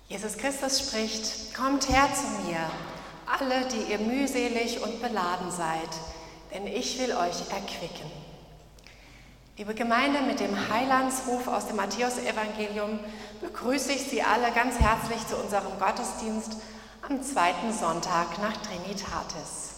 Jesus Christus spricht: Kommt her zu mir, alle, die ihr mühselig und beladen seid, denn ich will euch erquicken. Liebe Gemeinde, mit dem Heilandsruf aus dem Matthäusevangelium begrüße ich Sie alle ganz herzlich zu unserem Gottesdienst am zweiten Sonntag nach Trinitatis.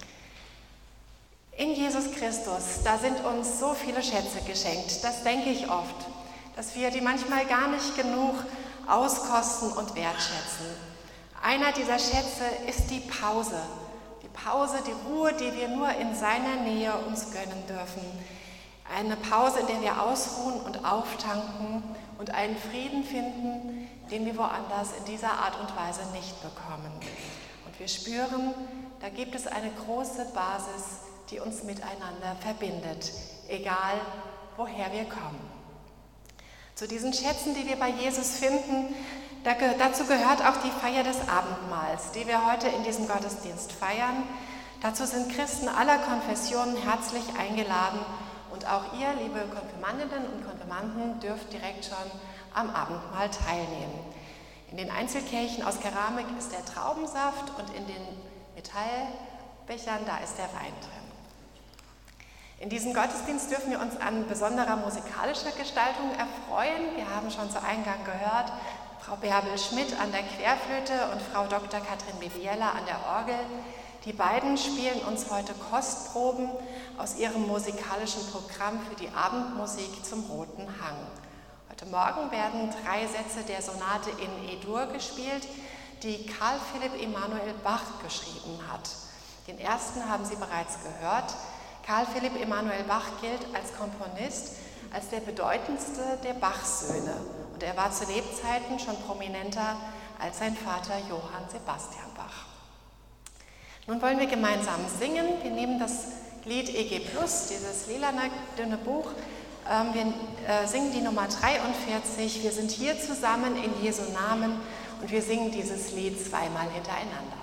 In Jesus Christus, da sind uns so viele Schätze geschenkt, das denke ich oft, dass wir die manchmal gar nicht genug auskosten und wertschätzen. Einer dieser Schätze ist die Pause, die Ruhe, die wir nur in seiner Nähe uns gönnen dürfen. Eine Pause, in der wir ausruhen und auftanken und einen Frieden finden, den wir woanders in dieser Art und Weise nicht bekommen. Und wir spüren, da gibt es eine große Basis, die uns miteinander verbindet, egal woher wir kommen. Zu diesen Schätzen, die wir bei Jesus finden, dazu gehört auch die Feier des Abendmahls, die wir heute in diesem Gottesdienst feiern. Dazu sind Christen aller Konfessionen herzlich eingeladen und auch ihr, liebe Konfirmandinnen und Konfirmanden, dürft direkt schon am Abendmahl teilnehmen. In den Einzelkelchen aus Keramik ist der Traubensaft und in den Metallbechern, da ist der Wein drin. In diesem Gottesdienst dürfen wir uns an besonderer musikalischer Gestaltung erfreuen. Wir haben schon zu Eingang gehört, Frau Bärbel Schmidt an der Querflöte und Frau Dr. Katrin Bibiella an der Orgel. Die beiden spielen uns heute Kostproben aus ihrem musikalischen Programm für die Abendmusik zum Roten Hang. Heute Morgen werden 3 Sätze der Sonate in E-Dur gespielt, die Carl Philipp Emanuel Bach geschrieben hat. Den ersten haben Sie bereits gehört. Carl Philipp Emanuel Bach gilt als Komponist als der bedeutendste der Bach-Söhne und er war zu Lebzeiten schon prominenter als sein Vater Johann Sebastian Bach. Nun wollen wir gemeinsam singen. Wir nehmen das Lied EG+, dieses lilane dünne Buch. Wir singen die Nummer 43. Wir sind hier zusammen in Jesu Namen und wir singen dieses Lied zweimal hintereinander.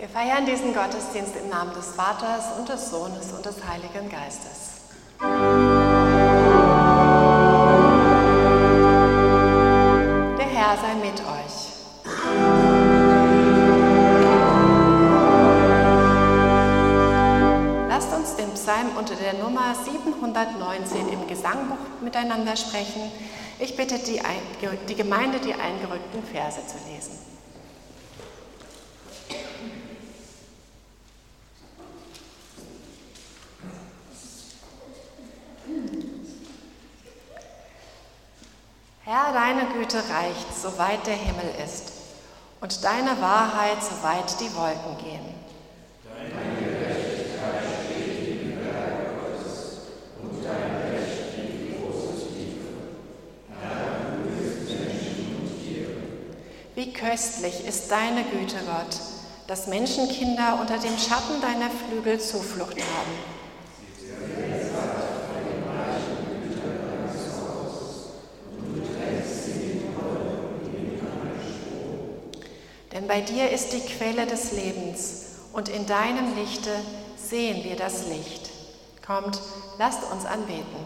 Wir feiern diesen Gottesdienst im Namen des Vaters und des Sohnes und des Heiligen Geistes. Der Herr sei mit euch. Lasst uns den Psalm unter der Nummer 719 im Gesangbuch miteinander sprechen. Ich bitte die Gemeinde, die eingerückten Verse zu lesen. Herr, deine Güte reicht, soweit der Himmel ist, und deine Wahrheit, soweit die Wolken gehen. Deine Gerechtigkeit steht im Werk Gottes, und dein Recht die große Tiefe. Herr, du bist Menschen und Tiere. Wie köstlich ist deine Güte, Gott, dass Menschenkinder unter dem Schatten deiner Flügel Zuflucht haben. Denn bei dir ist die Quelle des Lebens, und in deinem Lichte sehen wir das Licht. Kommt, lasst uns anbeten.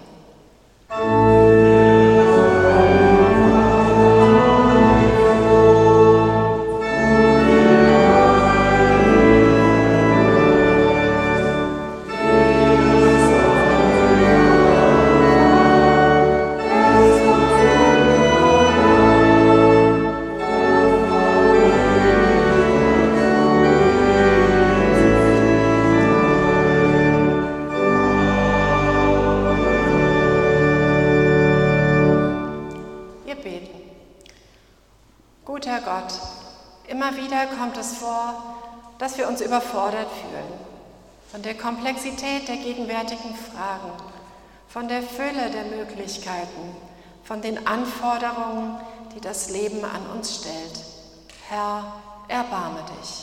Guter Gott, immer wieder kommt es vor, dass wir uns überfordert fühlen von der Komplexität der gegenwärtigen Fragen, von der Fülle der Möglichkeiten, von den Anforderungen, die das Leben an uns stellt. Herr, erbarme dich.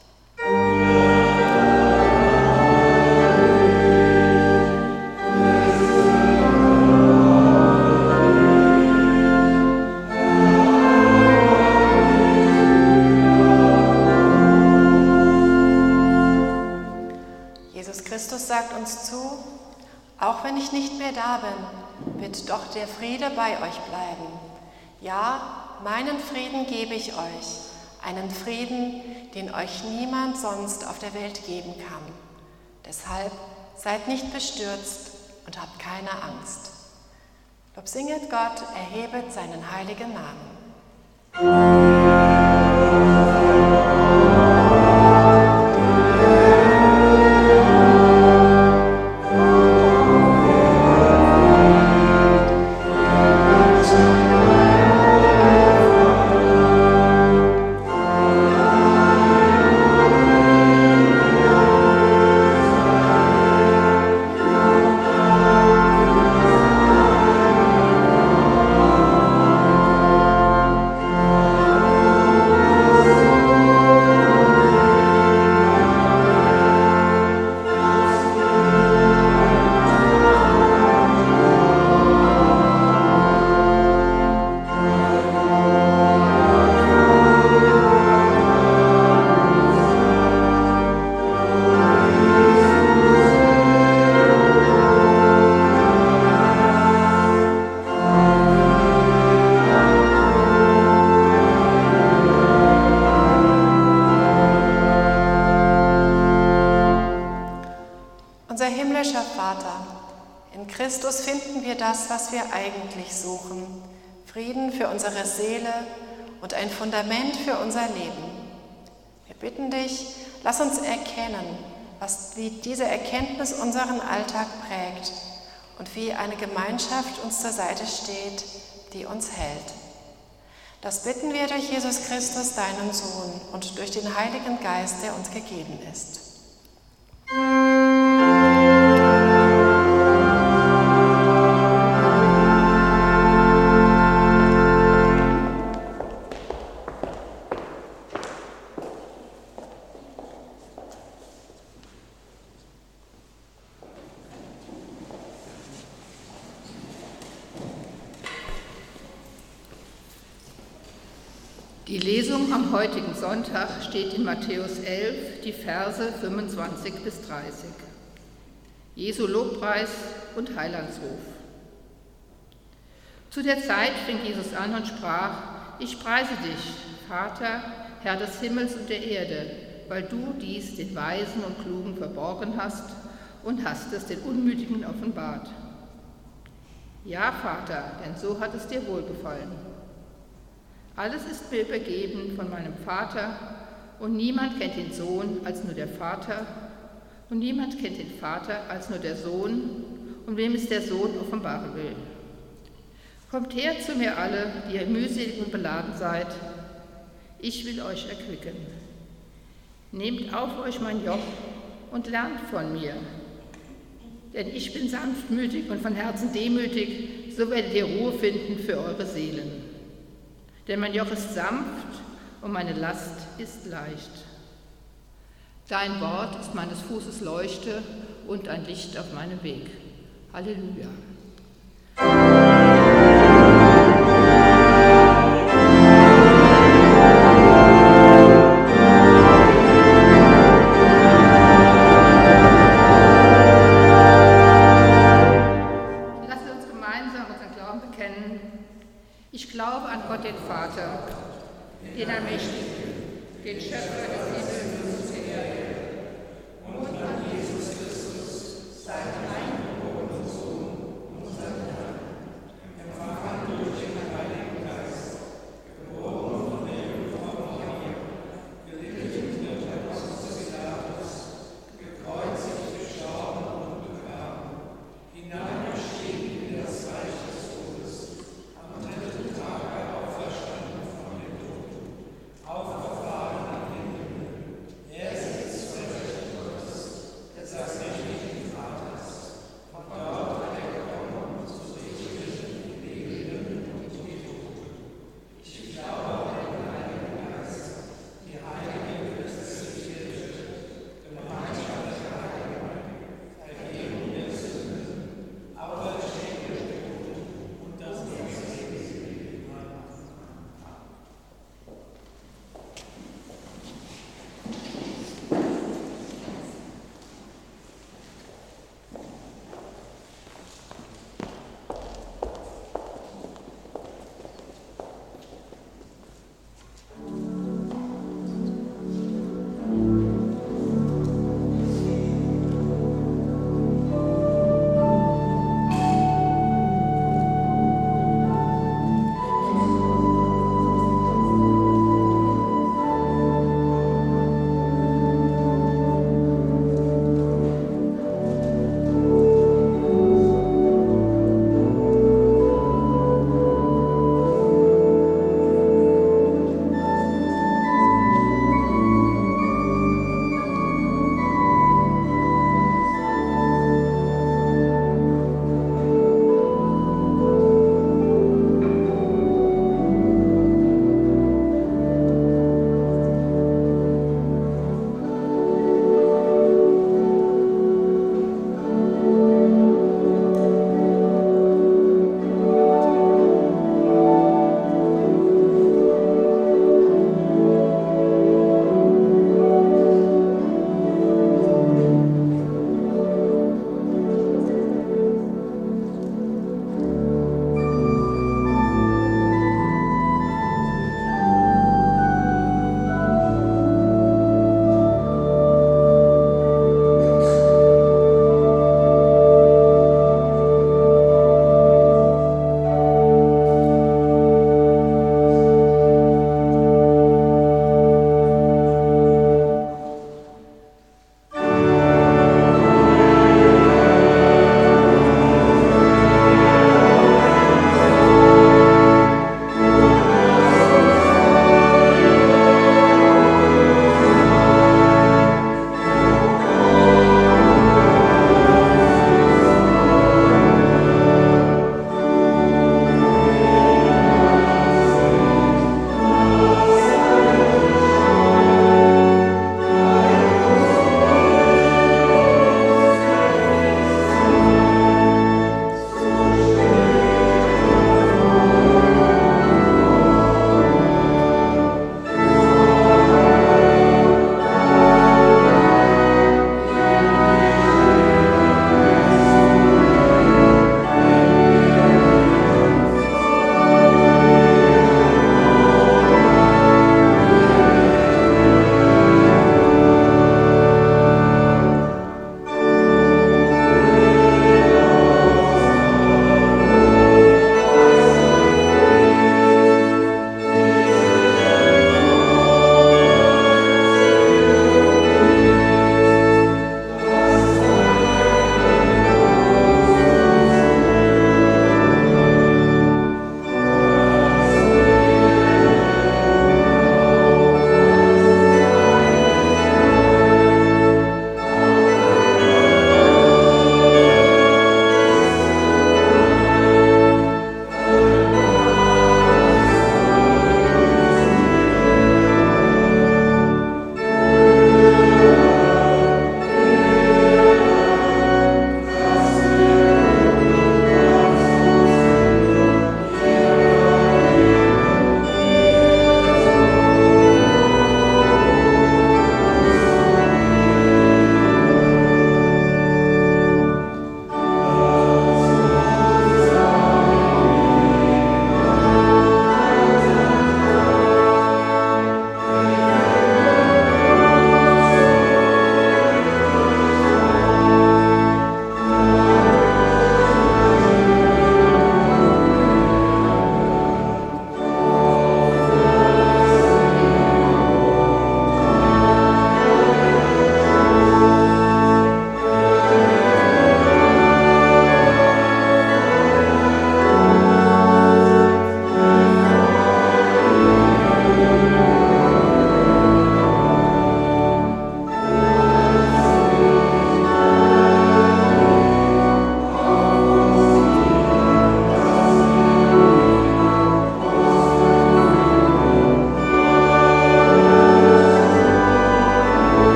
Christus sagt uns zu, auch wenn ich nicht mehr da bin, wird doch der Friede bei euch bleiben. Ja, meinen Frieden gebe ich euch, einen Frieden, den euch niemand sonst auf der Welt geben kann. Deshalb seid nicht bestürzt und habt keine Angst. Lobsinget Gott, erhebet seinen heiligen Namen. Unser himmlischer Vater, in Christus finden wir das, was wir eigentlich suchen, Frieden für unsere Seele und ein Fundament für unser Leben. Wir bitten dich, lass uns erkennen, wie diese Erkenntnis unseren Alltag prägt und wie eine Gemeinschaft uns zur Seite steht, die uns hält. Das bitten wir durch Jesus Christus, deinen Sohn, und durch den Heiligen Geist, der uns gegeben ist. Die Lesung am heutigen Sonntag steht in Matthäus 11, die Verse 25 bis 30. Jesu Lobpreis und Heilandsruf. Zu der Zeit fing Jesus an und sprach: Ich preise dich, Vater, Herr des Himmels und der Erde, weil du dies den Weisen und Klugen verborgen hast und hast es den Unmütigen offenbart. Ja, Vater, denn so hat es dir wohlgefallen. Alles ist mir übergeben von meinem Vater, und niemand kennt den Sohn als nur der Vater, und niemand kennt den Vater als nur der Sohn, und wem es der Sohn offenbaren will. Kommt her zu mir alle, die ihr mühselig und beladen seid, ich will euch erquicken. Nehmt auf euch mein Joch und lernt von mir, denn ich bin sanftmütig und von Herzen demütig, so werdet ihr Ruhe finden für eure Seelen. Denn mein Joch ist sanft und meine Last ist leicht. Dein Wort ist meines Fußes Leuchte und ein Licht auf meinem Weg. Halleluja. Lasst uns gemeinsam unseren Glauben bekennen. Ich glaube an Gott, den Vater, den Allmächtigen, den Schöpfer des Himmels und der Erde, und an Jesus Christus, seinen eingeborenen Sohn, unseren Herrn, empfangen durch den Heiligen Geist, geboren von der Jungfrau Maria, gelitten unter Pontius Pilatus, gekreuzigt, gestorben und begraben, hinabgestiegen in das Reich des Todes, am dritten Tage auferstanden von den Toten, aufgefahren in den Himmel,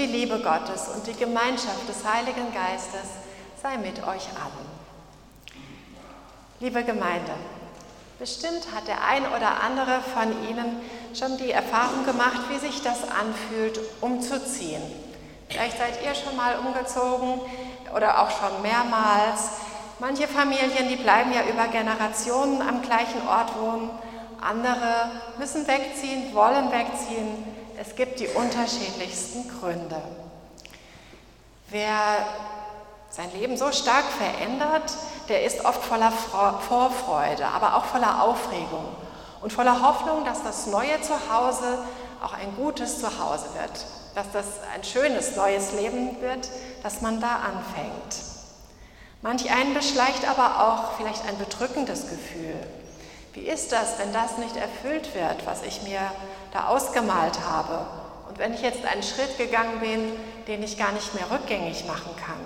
Liebe Gottes und die Gemeinschaft des Heiligen Geistes sei mit euch allen. Liebe Gemeinde, bestimmt hat der ein oder andere von Ihnen schon die Erfahrung gemacht, wie sich das anfühlt, umzuziehen. Vielleicht seid ihr schon mal umgezogen oder auch schon mehrmals. Manche Familien, die bleiben ja über Generationen am gleichen Ort wohnen. Andere müssen wegziehen, wollen wegziehen. Es gibt die unterschiedlichsten Gründe. Wer sein Leben so stark verändert, der ist oft voller Vorfreude, aber auch voller Aufregung und voller Hoffnung, dass das neue Zuhause auch ein gutes Zuhause wird, dass das ein schönes neues Leben wird, dass man da anfängt. Manch einen beschleicht aber auch vielleicht ein bedrückendes Gefühl. Wie ist das, wenn das nicht erfüllt wird, was ich mir da ausgemalt habe? Und wenn ich jetzt einen Schritt gegangen bin, den ich gar nicht mehr rückgängig machen kann?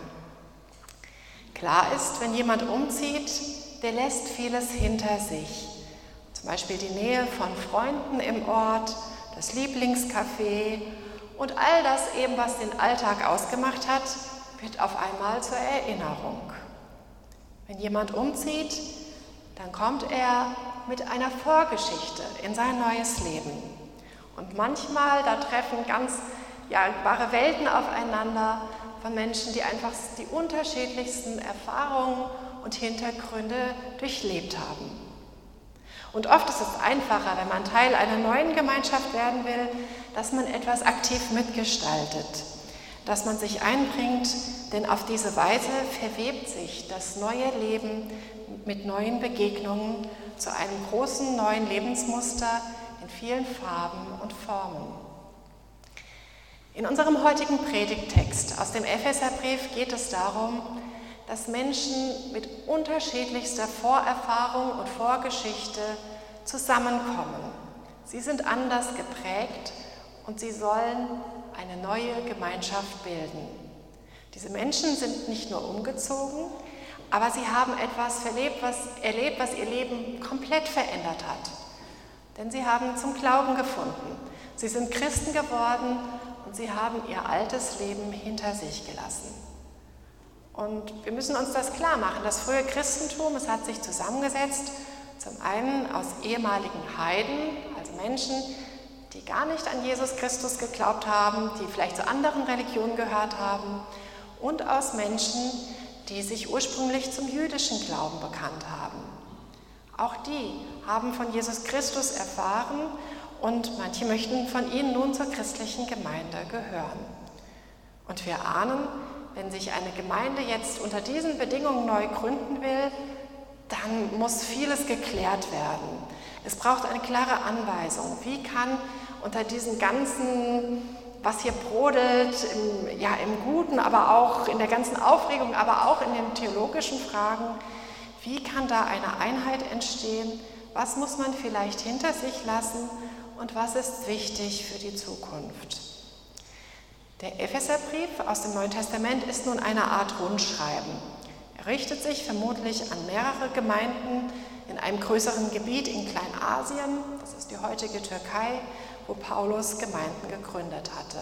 Klar ist, wenn jemand umzieht, der lässt vieles hinter sich. Zum Beispiel die Nähe von Freunden im Ort, das Lieblingscafé und all das eben, was den Alltag ausgemacht hat, wird auf einmal zur Erinnerung. Wenn jemand umzieht, dann kommt er mit einer Vorgeschichte in sein neues Leben. Und manchmal, da treffen ganz wahre Welten aufeinander von Menschen, die einfach die unterschiedlichsten Erfahrungen und Hintergründe durchlebt haben. Und oft ist es einfacher, wenn man Teil einer neuen Gemeinschaft werden will, dass man etwas aktiv mitgestaltet, dass man sich einbringt, denn auf diese Weise verwebt sich das neue Leben mit neuen Begegnungen zu einem großen neuen Lebensmuster in vielen Farben und Formen. In unserem heutigen Predigttext aus dem Epheserbrief geht es darum, dass Menschen mit unterschiedlichster Vorerfahrung und Vorgeschichte zusammenkommen. Sie sind anders geprägt und sie sollen eine neue Gemeinschaft bilden. Diese Menschen sind nicht nur umgezogen, aber sie haben etwas erlebt, was ihr Leben komplett verändert hat. Denn sie haben zum Glauben gefunden. Sie sind Christen geworden und sie haben ihr altes Leben hinter sich gelassen. Und wir müssen uns das klar machen. Das frühe Christentum, es hat sich zusammengesetzt, zum einen aus ehemaligen Heiden, also Menschen, die gar nicht an Jesus Christus geglaubt haben, die vielleicht zu anderen Religionen gehört haben, und aus Menschen, die sich ursprünglich zum jüdischen Glauben bekannt haben. Auch die haben von Jesus Christus erfahren und manche möchten von ihnen nun zur christlichen Gemeinde gehören. Und wir ahnen, wenn sich eine Gemeinde jetzt unter diesen Bedingungen neu gründen will, dann muss vieles geklärt werden. Es braucht eine klare Anweisung. Wie kann unter diesen ganzen, was hier brodelt, im Guten, aber auch in der ganzen Aufregung, aber auch in den theologischen Fragen, wie kann da eine Einheit entstehen? Was muss man vielleicht hinter sich lassen und was ist wichtig für die Zukunft? Der Epheserbrief aus dem Neuen Testament ist nun eine Art Rundschreiben. Er richtet sich vermutlich an mehrere Gemeinden in einem größeren Gebiet in Kleinasien, das ist die heutige Türkei, wo Paulus Gemeinden gegründet hatte.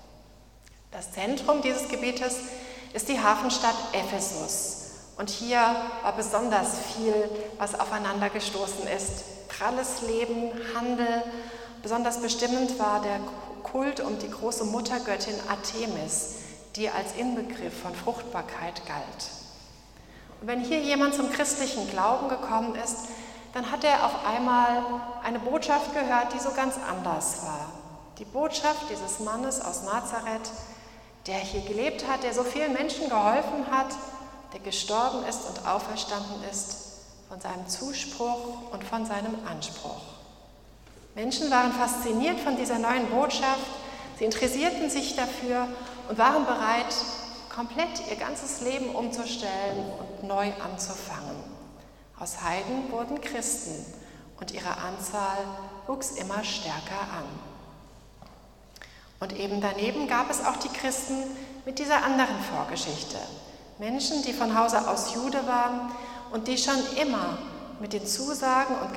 Das Zentrum dieses Gebietes ist die Hafenstadt Ephesus. Und hier war besonders viel, was aufeinander gestoßen ist. Pralles Leben, Handel. Besonders bestimmend war der Kult um die große Muttergöttin Artemis, die als Inbegriff von Fruchtbarkeit galt. Und wenn hier jemand zum christlichen Glauben gekommen ist, dann hat er auf einmal eine Botschaft gehört, die so ganz anders war. Die Botschaft dieses Mannes aus Nazareth, der hier gelebt hat, der so vielen Menschen geholfen hat, der gestorben ist und auferstanden ist, von seinem Zuspruch und von seinem Anspruch. Menschen waren fasziniert von dieser neuen Botschaft, sie interessierten sich dafür und waren bereit, komplett ihr ganzes Leben umzustellen und neu anzufangen. Aus Heiden wurden Christen und ihre Anzahl wuchs immer stärker an. Und eben daneben gab es auch die Christen mit dieser anderen Vorgeschichte. Menschen, die von Hause aus Jude waren und die schon immer mit den Zusagen und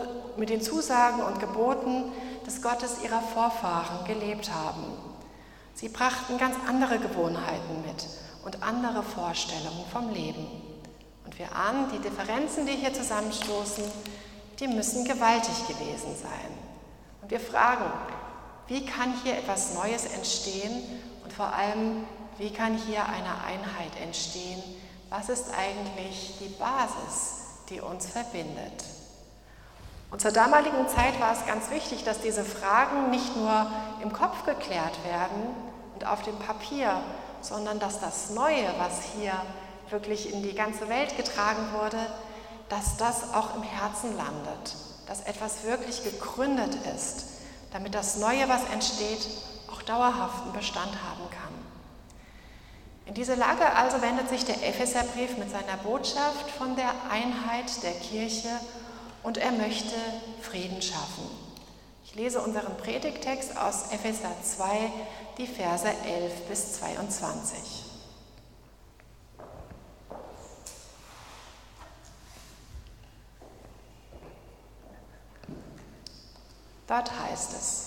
Geboten des Gottes ihrer Vorfahren gelebt haben. Sie brachten ganz andere Gewohnheiten mit und andere Vorstellungen vom Leben. Und wir ahnen, die Differenzen, die hier zusammenstoßen, die müssen gewaltig gewesen sein. Und wir fragen, wie kann hier etwas Neues entstehen und vor allem, wie kann hier eine Einheit entstehen? Was ist eigentlich die Basis, die uns verbindet? Und zur damaligen Zeit war es ganz wichtig, dass diese Fragen nicht nur im Kopf geklärt werden und auf dem Papier, sondern dass das Neue, was hier wirklich in die ganze Welt getragen wurde, dass das auch im Herzen landet, dass etwas wirklich gegründet ist, damit das Neue, was entsteht, auch dauerhaften Bestand haben kann. In diese Lage also wendet sich der Epheserbrief mit seiner Botschaft von der Einheit der Kirche und er möchte Frieden schaffen. Ich lese unseren Predigttext aus Epheser 2, die Verse 11 bis 22. Dort heißt es: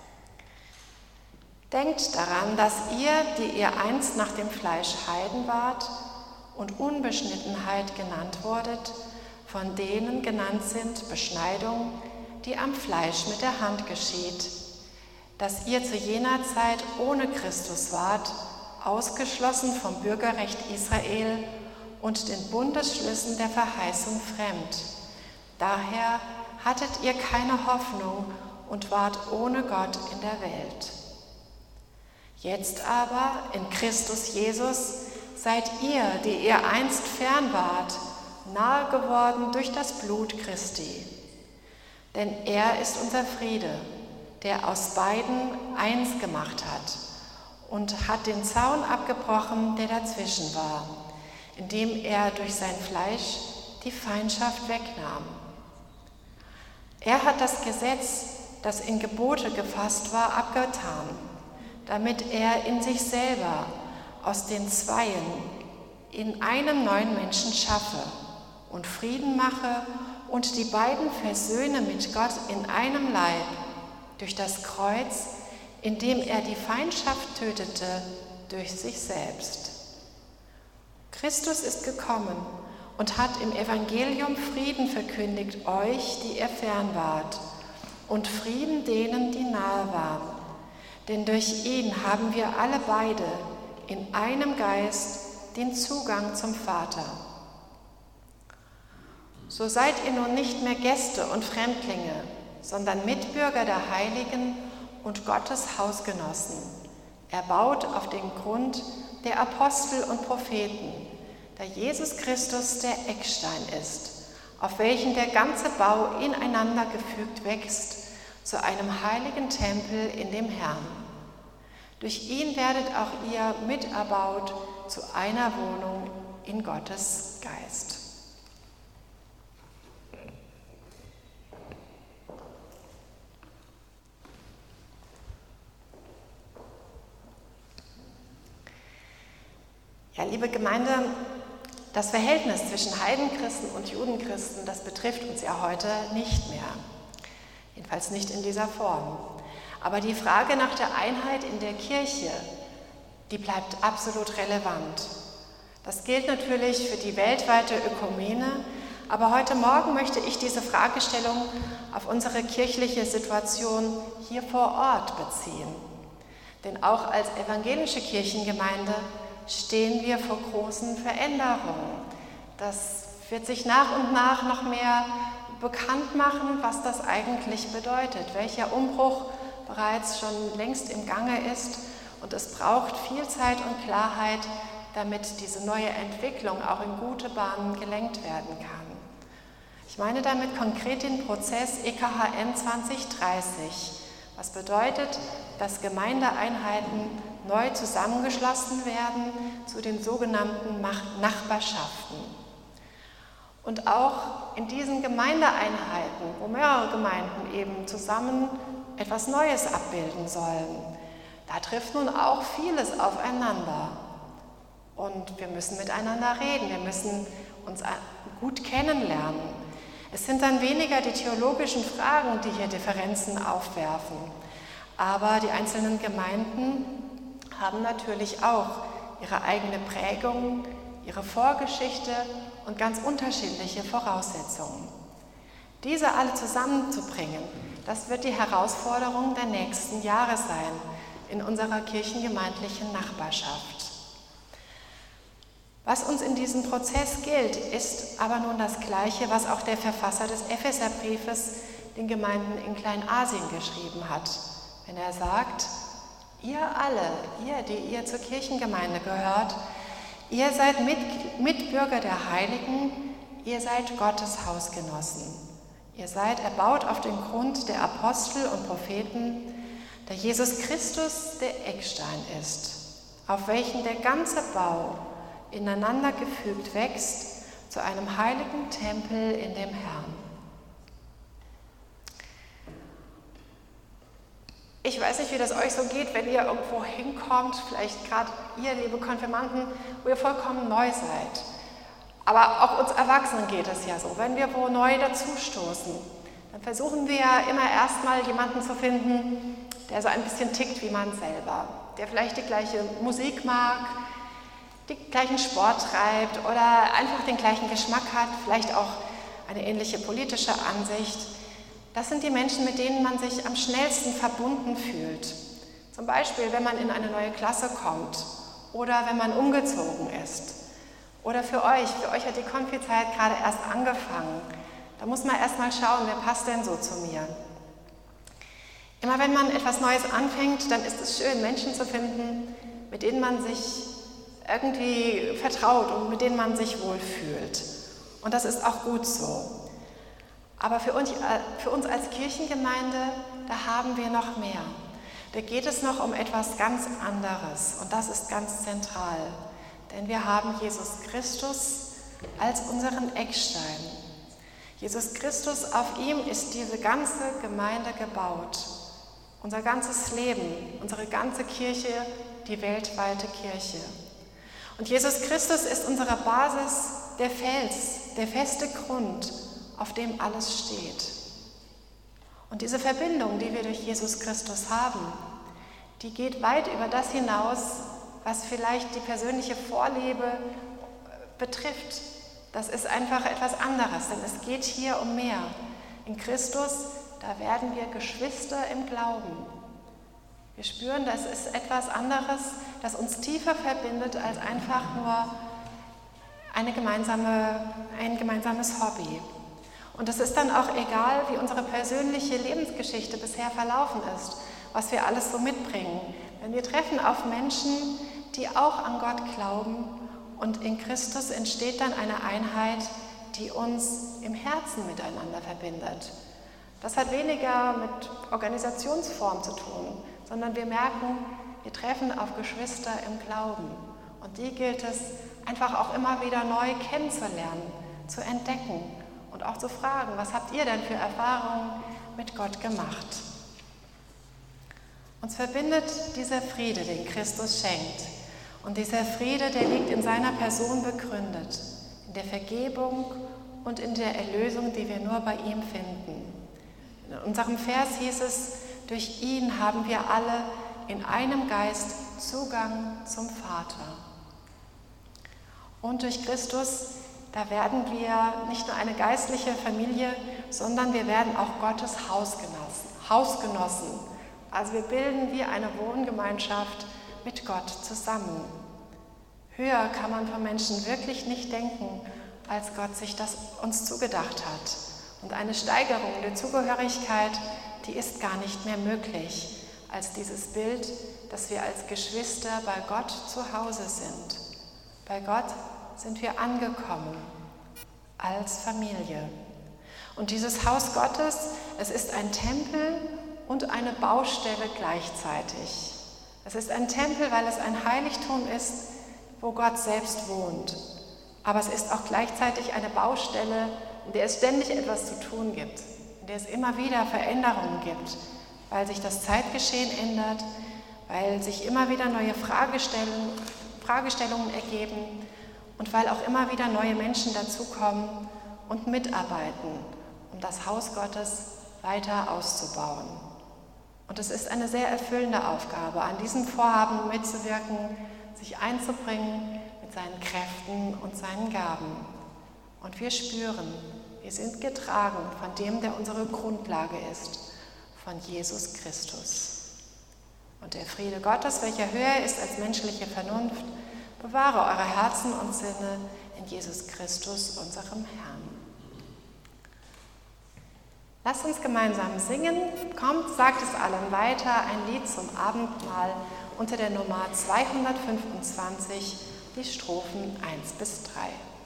Denkt daran, dass ihr, die ihr einst nach dem Fleisch Heiden wart und Unbeschnittenheit genannt wurdet, von denen genannt sind Beschneidung, die am Fleisch mit der Hand geschieht, dass ihr zu jener Zeit ohne Christus wart, ausgeschlossen vom Bürgerrecht Israel und den Bundesschlüssen der Verheißung fremd. Daher hattet ihr keine Hoffnung und wart ohne Gott in der Welt. Jetzt aber, in Christus Jesus, seid ihr, die ihr einst fern wart, nahe geworden durch das Blut Christi. Denn er ist unser Friede, der aus beiden eins gemacht hat und hat den Zaun abgebrochen, der dazwischen war, indem er durch sein Fleisch die Feindschaft wegnahm. Er hat das Gesetz, das in Gebote gefasst war, abgetan, damit er in sich selber aus den Zweien in einem neuen Menschen schaffe und Frieden mache und die beiden versöhne mit Gott in einem Leib durch das Kreuz, indem er die Feindschaft tötete durch sich selbst. Christus ist gekommen und hat im Evangelium Frieden verkündigt euch, die ihr fern wart, und Frieden denen, die nahe waren. Denn durch ihn haben wir alle beide in einem Geist den Zugang zum Vater. So seid ihr nun nicht mehr Gäste und Fremdlinge, sondern Mitbürger der Heiligen und Gottes Hausgenossen, erbaut auf den Grund der Apostel und Propheten, da Jesus Christus der Eckstein ist, auf welchen der ganze Bau ineinander gefügt wächst, zu einem heiligen Tempel in dem Herrn. Durch ihn werdet auch ihr miterbaut zu einer Wohnung in Gottes Geist. Ja, liebe Gemeinde, das Verhältnis zwischen Heidenchristen und Judenchristen, das betrifft uns ja heute nicht mehr. Jedenfalls nicht in dieser Form. Aber die Frage nach der Einheit in der Kirche, die bleibt absolut relevant. Das gilt natürlich für die weltweite Ökumene, aber heute Morgen möchte ich diese Fragestellung auf unsere kirchliche Situation hier vor Ort beziehen. Denn auch als evangelische Kirchengemeinde stehen wir vor großen Veränderungen. Das wird sich nach und nach noch mehr bekannt machen, was das eigentlich bedeutet, welcher Umbruch bereits schon längst im Gange ist. Und es braucht viel Zeit und Klarheit, damit diese neue Entwicklung auch in gute Bahnen gelenkt werden kann. Ich meine damit konkret den Prozess EKHN 2030, was bedeutet, dass Gemeindeeinheiten neu zusammengeschlossen werden zu den sogenannten Nachbarschaften. Und auch in diesen Gemeindeeinheiten, wo mehrere Gemeinden eben zusammen etwas Neues abbilden sollen, da trifft nun auch vieles aufeinander. Und wir müssen miteinander reden, wir müssen uns gut kennenlernen. Es sind dann weniger die theologischen Fragen, die hier Differenzen aufwerfen, aber die einzelnen Gemeinden haben natürlich auch ihre eigene Prägung, ihre Vorgeschichte und ganz unterschiedliche Voraussetzungen. Diese alle zusammenzubringen, das wird die Herausforderung der nächsten Jahre sein in unserer kirchengemeindlichen Nachbarschaft. Was uns in diesem Prozess gilt, ist aber nun das Gleiche, was auch der Verfasser des Epheserbriefes den Gemeinden in Kleinasien geschrieben hat, wenn er sagt: Ihr alle, ihr, die ihr zur Kirchengemeinde gehört, ihr seid Mitbürger der Heiligen, ihr seid Gottes Hausgenossen. Ihr seid erbaut auf dem Grund der Apostel und Propheten, da Jesus Christus der Eckstein ist, auf welchen der ganze Bau ineinander gefügt wächst zu einem heiligen Tempel in dem Herrn. Ich weiß nicht, wie das euch so geht, wenn ihr irgendwo hinkommt, vielleicht gerade ihr, liebe Konfirmanden, wo ihr vollkommen neu seid. Aber auch uns Erwachsenen geht es ja so. Wenn wir wo neu dazustoßen, dann versuchen wir immer erstmal jemanden zu finden, der so ein bisschen tickt wie man selber, der vielleicht die gleiche Musik mag, den gleichen Sport treibt oder einfach den gleichen Geschmack hat, vielleicht auch eine ähnliche politische Ansicht. Das sind die Menschen, mit denen man sich am schnellsten verbunden fühlt. Zum Beispiel, wenn man in eine neue Klasse kommt oder wenn man umgezogen ist. Oder für euch hat die Konfi-Zeit gerade erst angefangen. Da muss man erst mal schauen, wer passt denn so zu mir. Immer wenn man etwas Neues anfängt, dann ist es schön, Menschen zu finden, mit denen man sich irgendwie vertraut und mit denen man sich wohlfühlt. Und das ist auch gut so. Aber für uns als Kirchengemeinde, da haben wir noch mehr. Da geht es noch um etwas ganz anderes und das ist ganz zentral. Denn wir haben Jesus Christus als unseren Eckstein. Jesus Christus, auf ihm ist diese ganze Gemeinde gebaut. Unser ganzes Leben, unsere ganze Kirche, die weltweite Kirche. Und Jesus Christus ist unsere Basis, der Fels, der feste Grund, auf dem alles steht. Und diese Verbindung, die wir durch Jesus Christus haben, die geht weit über das hinaus, was vielleicht die persönliche Vorliebe betrifft. Das ist einfach etwas anderes, denn es geht hier um mehr. In Christus, da werden wir Geschwister im Glauben. Wir spüren, das ist etwas anderes, das uns tiefer verbindet als einfach nur ein gemeinsames Hobby. Und es ist dann auch egal, wie unsere persönliche Lebensgeschichte bisher verlaufen ist, was wir alles so mitbringen. Denn wir treffen auf Menschen, die auch an Gott glauben und in Christus entsteht dann eine Einheit, die uns im Herzen miteinander verbindet. Das hat weniger mit Organisationsform zu tun, sondern wir merken, wir treffen auf Geschwister im Glauben. Und die gilt es einfach auch immer wieder neu kennenzulernen, zu entdecken und auch zu fragen, was habt ihr denn für Erfahrungen mit Gott gemacht? Uns verbindet dieser Friede, den Christus schenkt. Und dieser Friede, der liegt in seiner Person begründet, in der Vergebung und in der Erlösung, die wir nur bei ihm finden. In unserem Vers hieß es, durch ihn haben wir alle in einem Geist Zugang zum Vater. Und durch Christus, da werden wir nicht nur eine geistliche Familie, sondern wir werden auch Gottes Hausgenossen. Also wir bilden wie eine Wohngemeinschaft mit Gott zusammen. Höher kann man von Menschen wirklich nicht denken, als Gott sich das uns zugedacht hat. Und eine Steigerung der Zugehörigkeit, die ist gar nicht mehr möglich, als dieses Bild, dass wir als Geschwister bei Gott zu Hause sind. Bei Gott sind wir angekommen, als Familie. Und dieses Haus Gottes, es ist ein Tempel und eine Baustelle gleichzeitig. Es ist ein Tempel, weil es ein Heiligtum ist, wo Gott selbst wohnt. Aber es ist auch gleichzeitig eine Baustelle, in der es ständig etwas zu tun gibt, in der es immer wieder Veränderungen gibt, weil sich das Zeitgeschehen ändert, weil sich immer wieder neue Fragestellungen ergeben und weil auch immer wieder neue Menschen dazukommen und mitarbeiten, um das Haus Gottes weiter auszubauen. Und es ist eine sehr erfüllende Aufgabe, an diesem Vorhaben mitzuwirken, sich einzubringen mit seinen Kräften und seinen Gaben. Und wir spüren, wir sind getragen von dem, der unsere Grundlage ist, von Jesus Christus. Und der Friede Gottes, welcher höher ist als menschliche Vernunft, bewahre eure Herzen und Sinne in Jesus Christus, unserem Herrn. Lasst uns gemeinsam singen. Kommt, sagt es allen weiter, ein Lied zum Abendmahl unter der Nummer 225, die Strophen 1 bis 3.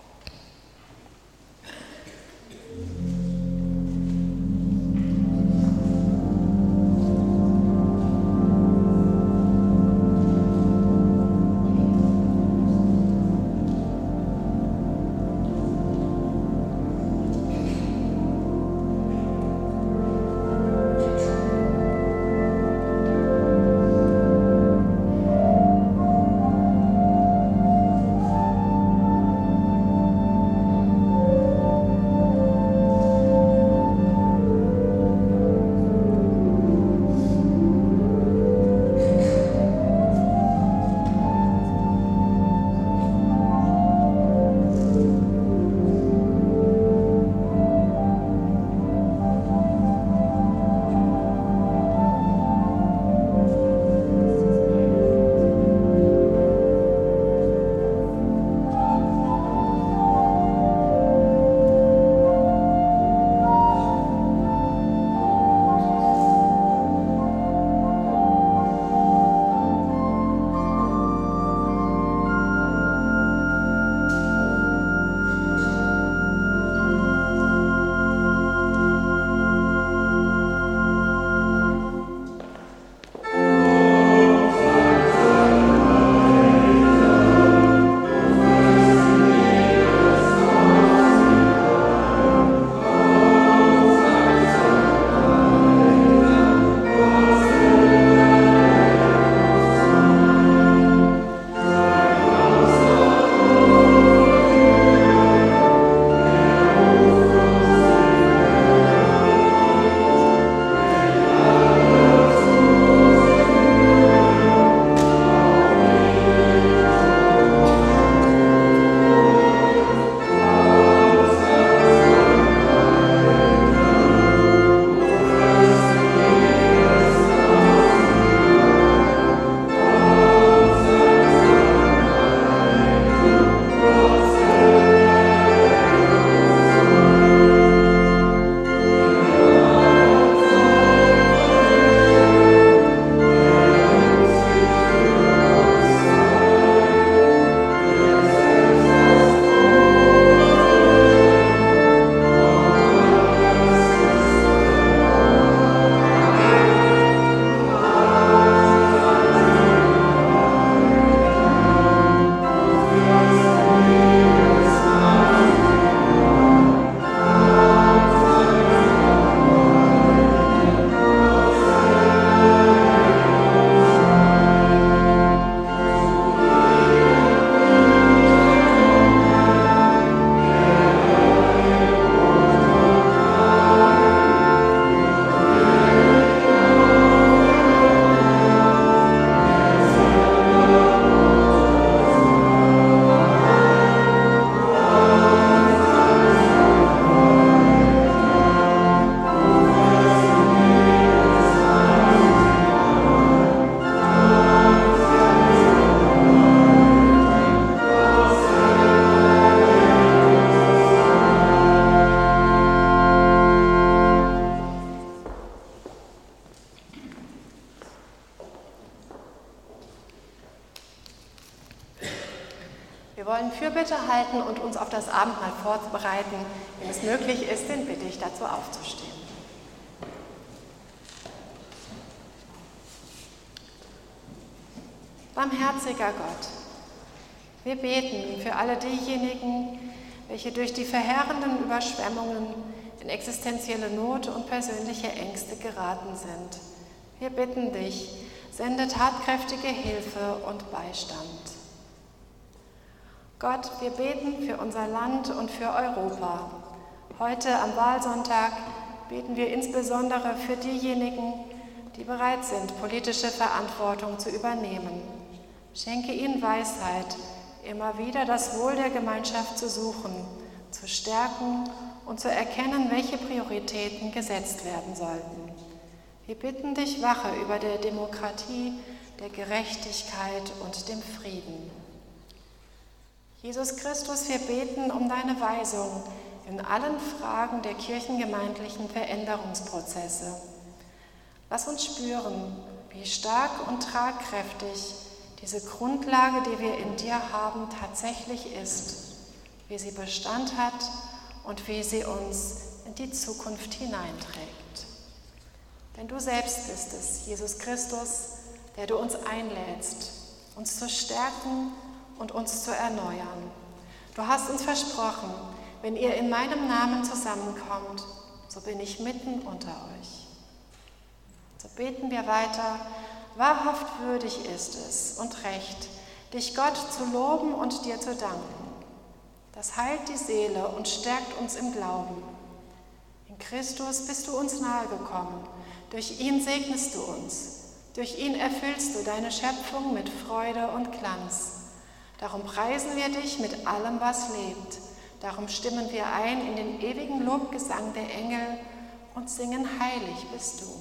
Wir wollen Fürbitte halten und uns auf das Abendmahl vorbereiten. Wenn es möglich ist, den bitte ich dazu aufzustehen. Barmherziger Gott, wir beten für alle diejenigen, welche durch die verheerenden Überschwemmungen in existenzielle Not und persönliche Ängste geraten sind. Wir bitten dich, sende tatkräftige Hilfe und Beistand. Gott, wir beten für unser Land und für Europa. Heute am Wahlsonntag beten wir insbesondere für diejenigen, die bereit sind, politische Verantwortung zu übernehmen. Schenke ihnen Weisheit, immer wieder das Wohl der Gemeinschaft zu suchen, zu stärken und zu erkennen, welche Prioritäten gesetzt werden sollten. Wir bitten dich, wache über der Demokratie, der Gerechtigkeit und dem Frieden. Jesus Christus, wir beten um deine Weisung in allen Fragen der kirchengemeindlichen Veränderungsprozesse. Lass uns spüren, wie stark und tragkräftig diese Grundlage, die wir in dir haben, tatsächlich ist, wie sie Bestand hat und wie sie uns in die Zukunft hineinträgt. Denn du selbst bist es, Jesus Christus, der du uns einlädst, uns zu stärken und uns zu erneuern. Du hast uns versprochen, wenn ihr in meinem Namen zusammenkommt, so bin ich mitten unter euch. So beten wir weiter, wahrhaft würdig ist es und recht, dich Gott zu loben und dir zu danken. Das heilt die Seele und stärkt uns im Glauben. In Christus bist du uns nahegekommen, durch ihn segnest du uns, durch ihn erfüllst du deine Schöpfung mit Freude und Glanz. Darum preisen wir dich mit allem, was lebt. Darum stimmen wir ein in den ewigen Lobgesang der Engel und singen, heilig bist du.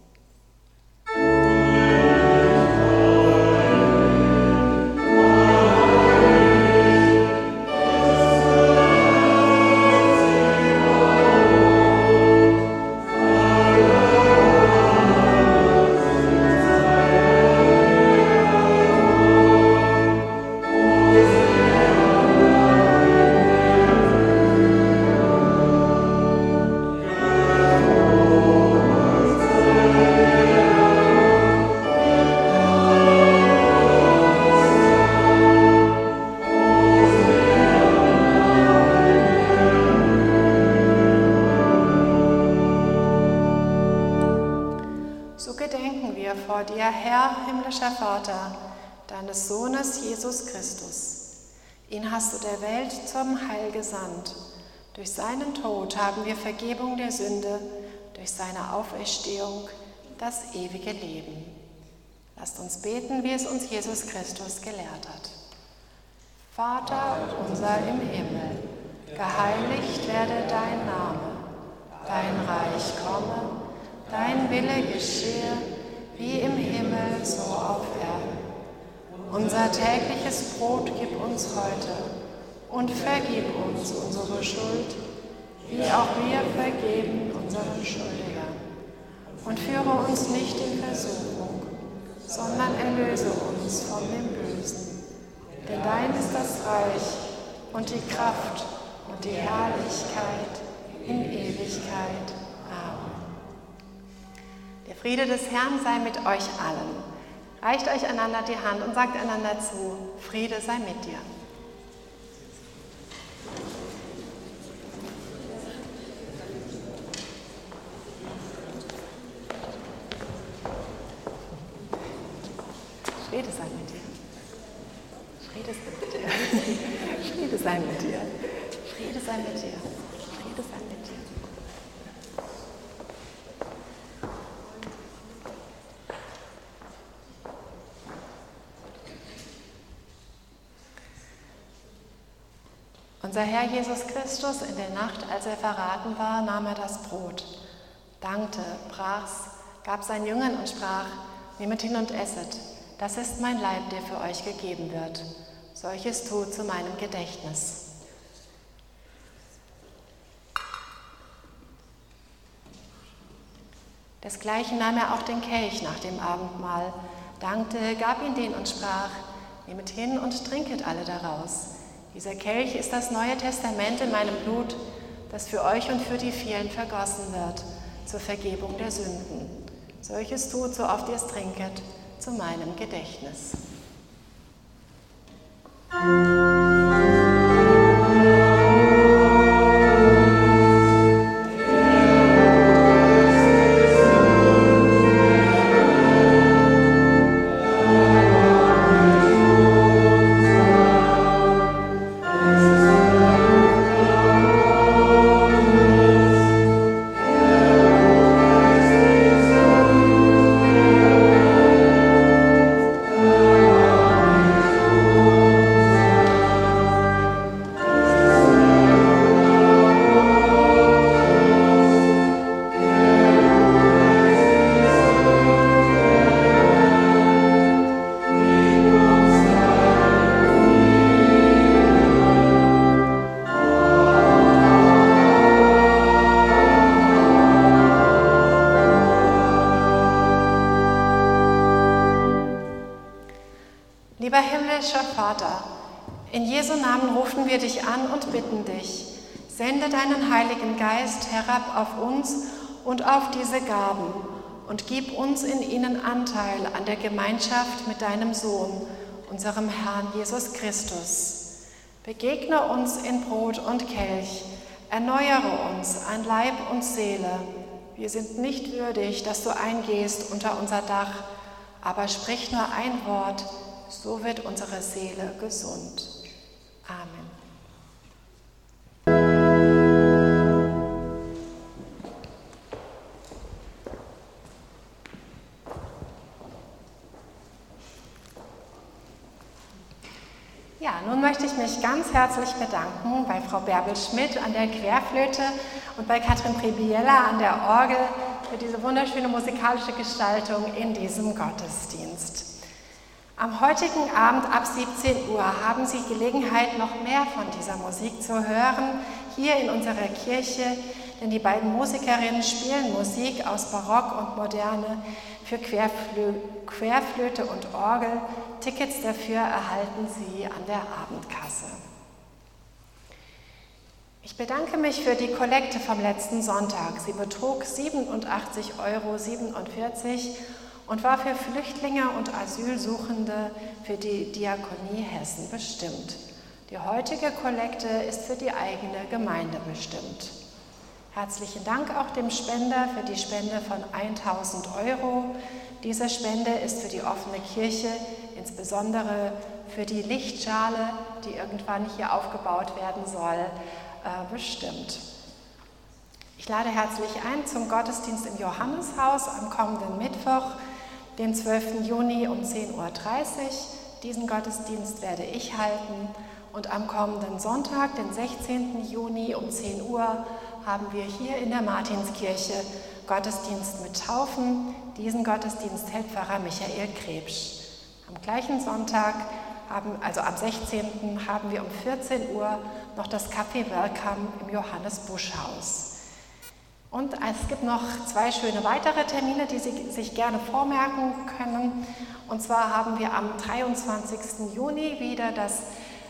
Vater, deines Sohnes Jesus Christus. Ihn hast du der Welt zum Heil gesandt. Durch seinen Tod haben wir Vergebung der Sünde, durch seine Auferstehung das ewige Leben. Lasst uns beten, wie es uns Jesus Christus gelehrt hat. Vater unser im Himmel, geheiligt werde dein Name, dein Reich komme, dein Wille geschehe, wie im Himmel, so auf Erden. Unser tägliches Brot gib uns heute und vergib uns unsere Schuld, wie auch wir vergeben unseren Schuldigern. Und führe uns nicht in Versuchung, sondern erlöse uns von dem Bösen. Denn dein ist das Reich und die Kraft und die Herrlichkeit in Ewigkeit. Amen. Der Friede des Herrn sei mit euch allen. Reicht euch einander die Hand und sagt einander zu, Friede sei mit dir. Friede sei mit dir. Friede sei mit dir. Friede sei mit dir. Friede sei mit dir. Friede sei mit dir. Unser Herr Jesus Christus, in der Nacht, als er verraten war, nahm er das Brot, dankte, brach's, gab seinen Jüngern und sprach, nehmet hin und esset, das ist mein Leib, der für euch gegeben wird. Solches tut zu meinem Gedächtnis. Desgleichen nahm er auch den Kelch nach dem Abendmahl, dankte, gab ihn denen und sprach, nehmet hin und trinket alle daraus. Dieser Kelch ist das Neue Testament in meinem Blut, das für euch und für die vielen vergossen wird, zur Vergebung der Sünden. Solches tut, so oft ihr es trinket, zu meinem Gedächtnis. Vater, in Jesu Namen rufen wir dich an und bitten dich, sende deinen Heiligen Geist herab auf uns und auf diese Gaben und gib uns in ihnen Anteil an der Gemeinschaft mit deinem Sohn, unserem Herrn Jesus Christus. Begegne uns in Brot und Kelch, erneuere uns an Leib und Seele. Wir sind nicht würdig, dass du eingehst unter unser Dach, aber sprich nur ein Wort, so wird unsere Seele gesund. Amen. Ja, nun möchte ich mich ganz herzlich bedanken bei Frau Bärbel-Schmidt an der Querflöte und bei Katrin Prebiella an der Orgel für diese wunderschöne musikalische Gestaltung in diesem Gottesdienst. Am heutigen Abend ab 17 Uhr haben Sie Gelegenheit, noch mehr von dieser Musik zu hören, hier in unserer Kirche, denn die beiden Musikerinnen spielen Musik aus Barock und Moderne für Querflöte und Orgel. Tickets dafür erhalten Sie an der Abendkasse. Ich bedanke mich für die Kollekte vom letzten Sonntag. Sie betrug 87,47 € und war für Flüchtlinge und Asylsuchende für die Diakonie Hessen bestimmt. Die heutige Kollekte ist für die eigene Gemeinde bestimmt. Herzlichen Dank auch dem Spender für die Spende von 1.000 €. Diese Spende ist für die offene Kirche, insbesondere für die Lichtschale, die irgendwann hier aufgebaut werden soll, bestimmt. Ich lade herzlich ein zum Gottesdienst im Johanneshaus am kommenden Mittwoch, den 12. Juni um 10:30 Uhr. Diesen Gottesdienst werde ich halten und am kommenden Sonntag, den 16. Juni um 10 Uhr, haben wir hier in der Martinskirche Gottesdienst mit Taufen. Diesen Gottesdienst hält Pfarrer Michael Krebsch. Am gleichen Sonntag, also am 16. haben wir um 14 Uhr noch das Café Welcome im Johannes-Busch-Haus. Und es gibt noch 2 schöne weitere Termine, die Sie sich gerne vormerken können. Und zwar haben wir am 23. Juni wieder das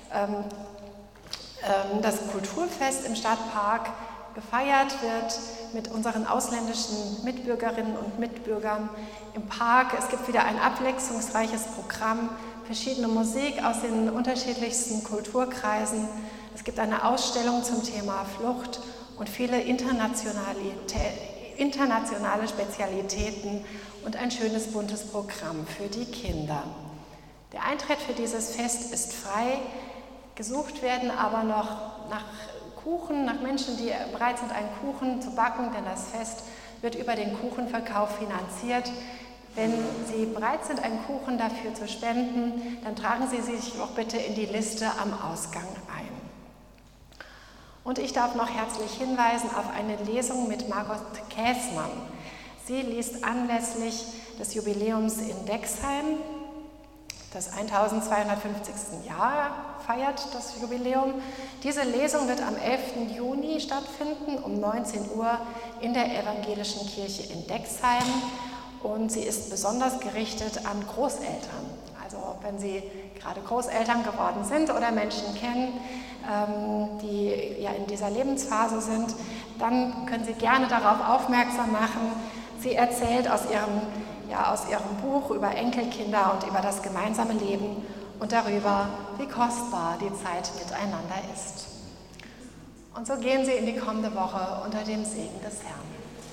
Kulturfest im Stadtpark. Gefeiert wird mit unseren ausländischen Mitbürgerinnen und Mitbürgern im Park. Es gibt wieder ein abwechslungsreiches Programm, verschiedene Musik aus den unterschiedlichsten Kulturkreisen. Es gibt eine Ausstellung zum Thema Flucht und viele internationale Spezialitäten und ein schönes buntes Programm für die Kinder. Der Eintritt für dieses Fest ist frei. Gesucht werden aber noch nach Menschen, die bereit sind, einen Kuchen zu backen, denn das Fest wird über den Kuchenverkauf finanziert. Wenn Sie bereit sind, einen Kuchen dafür zu spenden, dann tragen Sie sich doch bitte in die Liste am Ausgang ein. Und ich darf noch herzlich hinweisen auf eine Lesung mit Margot Käßmann. Sie liest anlässlich des Jubiläums in Dexheim, das 1250. Jahr feiert das Jubiläum. Diese Lesung wird am 11. Juni stattfinden, um 19 Uhr in der Evangelischen Kirche in Dexheim. Und sie ist besonders gerichtet an Großeltern. Also wenn Sie gerade Großeltern geworden sind oder Menschen kennen, die ja in dieser Lebensphase sind, dann können Sie gerne darauf aufmerksam machen. Sie erzählt aus ihrem Buch über Enkelkinder und über das gemeinsame Leben und darüber, wie kostbar die Zeit miteinander ist. Und so gehen Sie in die kommende Woche unter dem Segen des Herrn.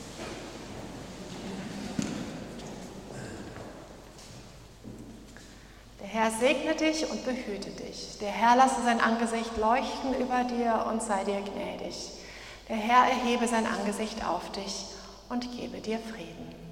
Der Herr segne dich und behüte dich. Der Herr lasse sein Angesicht leuchten über dir und sei dir gnädig. Der Herr erhebe sein Angesicht auf dich und gebe dir Frieden.